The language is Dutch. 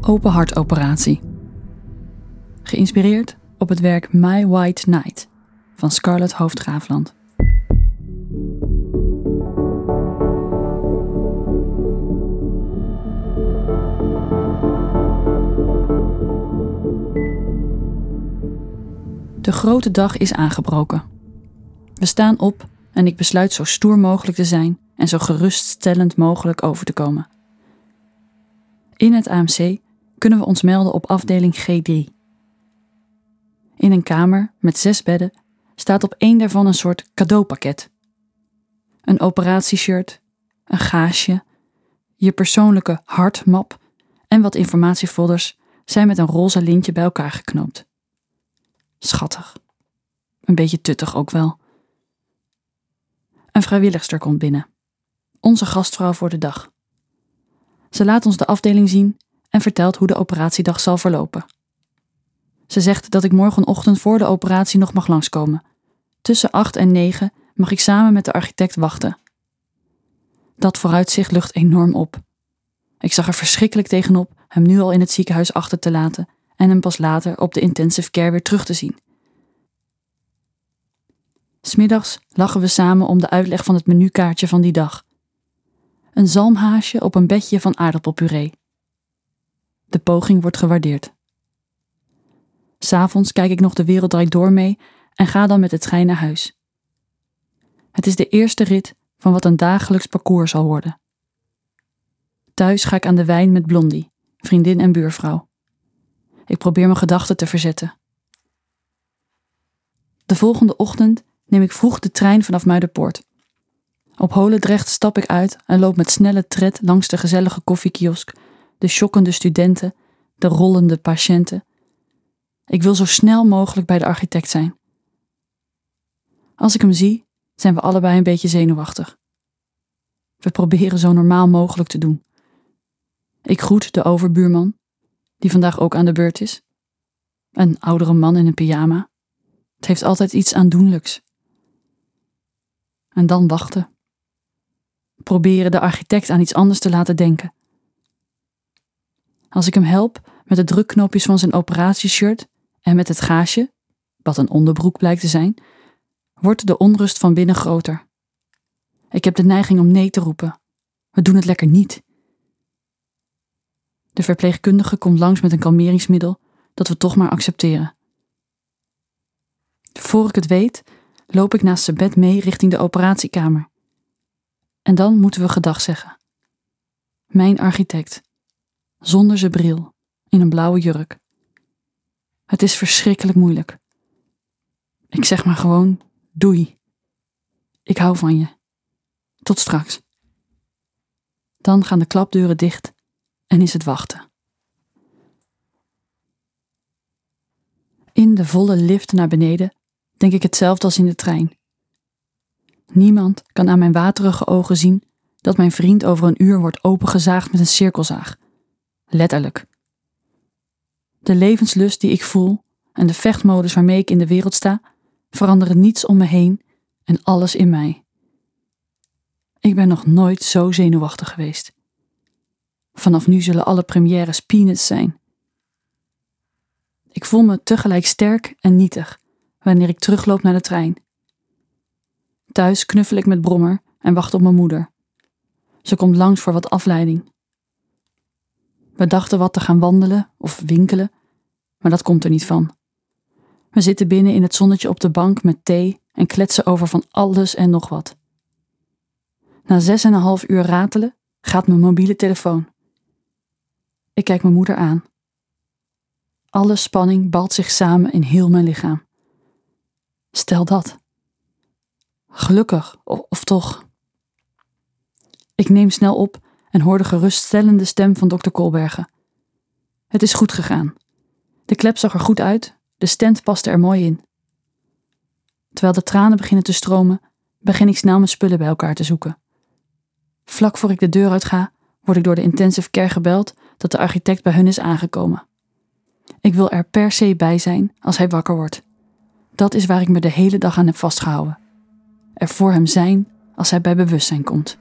Open hartoperatie. Geïnspireerd op het werk My White Knight van Scarlett Hoofd-Graafland. De grote dag is aangebroken. We staan op en ik besluit zo stoer mogelijk te zijn en zo geruststellend mogelijk over te komen. In het AMC kunnen we ons melden op afdeling G3. In een kamer met 6 bedden staat op één daarvan een soort cadeaupakket. Een operatieshirt, een gaasje, je persoonlijke hartmap en wat informatiefolders zijn met een roze lintje bij elkaar geknoopt. Schattig. Een beetje tuttig ook wel. Een vrijwilligster komt binnen. Onze gastvrouw voor de dag. Ze laat ons de afdeling zien en vertelt hoe de operatiedag zal verlopen. Ze zegt dat ik morgenochtend voor de operatie nog mag langskomen. Tussen 8 en 9 mag ik samen met de architect wachten. Dat vooruitzicht lucht enorm op. Ik zag er verschrikkelijk tegenop hem nu al in het ziekenhuis achter te laten en hem pas later op de intensive care weer terug te zien. 'S Middags lachen we samen om de uitleg van het menukaartje van die dag. Een zalmhaasje op een bedje van aardappelpuree. De poging wordt gewaardeerd. 'S Avonds kijk ik nog De Wereld Draait Door mee en ga dan met de trein naar huis. Het is de eerste rit van wat een dagelijks parcours zal worden. Thuis ga ik aan de wijn met Blondie, vriendin en buurvrouw. Ik probeer mijn gedachten te verzetten. De volgende ochtend neem ik vroeg de trein vanaf Muiderpoort. Op Holendrecht stap ik uit en loop met snelle tred langs de gezellige koffiekiosk, de sjokkende studenten, de rollende patiënten. Ik wil zo snel mogelijk bij de architect zijn. Als ik hem zie, zijn we allebei een beetje zenuwachtig. We proberen zo normaal mogelijk te doen. Ik groet de overbuurman, die vandaag ook aan de beurt is. Een oudere man in een pyjama. Het heeft altijd iets aandoenlijks. En dan wachten. Proberen de architect aan iets anders te laten denken. Als ik hem help met de drukknopjes van zijn operatieshirt en met het gaasje, wat een onderbroek blijkt te zijn, wordt de onrust van binnen groter. Ik heb de neiging om nee te roepen. We doen het lekker niet. De verpleegkundige komt langs met een kalmeringsmiddel dat we toch maar accepteren. Voor ik het weet, loop ik naast zijn bed mee richting de operatiekamer. En dan moeten we gedag zeggen. Mijn architect, zonder zijn bril, in een blauwe jurk. Het is verschrikkelijk moeilijk. Ik zeg maar gewoon, doei. Ik hou van je. Tot straks. Dan gaan de klapdeuren dicht en is het wachten. In de volle lift naar beneden denk ik hetzelfde als in de trein. Niemand kan aan mijn waterige ogen zien dat mijn vriend over een uur wordt opengezaagd met een cirkelzaag. Letterlijk. De levenslust die ik voel en de vechtmodus waarmee ik in de wereld sta, veranderen niets om me heen en alles in mij. Ik ben nog nooit zo zenuwachtig geweest. Vanaf nu zullen alle premières peanuts zijn. Ik voel me tegelijk sterk en nietig wanneer ik terugloop naar de trein. Thuis knuffel ik met Brommer en wacht op mijn moeder. Ze komt langs voor wat afleiding. We dachten wat te gaan wandelen of winkelen, maar dat komt er niet van. We zitten binnen in het zonnetje op de bank met thee en kletsen over van alles en nog wat. Na 6,5 uur ratelen gaat mijn mobiele telefoon. Ik kijk mijn moeder aan. Alle spanning balt zich samen in heel mijn lichaam. Stel dat. Gelukkig, of toch. Ik neem snel op en hoor de geruststellende stem van dokter Kolbergen. Het is goed gegaan. De klep zag er goed uit, de stent paste er mooi in. Terwijl de tranen beginnen te stromen, begin ik snel mijn spullen bij elkaar te zoeken. Vlak voor ik de deur uit ga, word ik door de intensive care gebeld dat de architect bij hun is aangekomen. Ik wil er per se bij zijn als hij wakker wordt. Dat is waar ik me de hele dag aan heb vastgehouden. Er voor hem zijn als hij bij bewustzijn komt.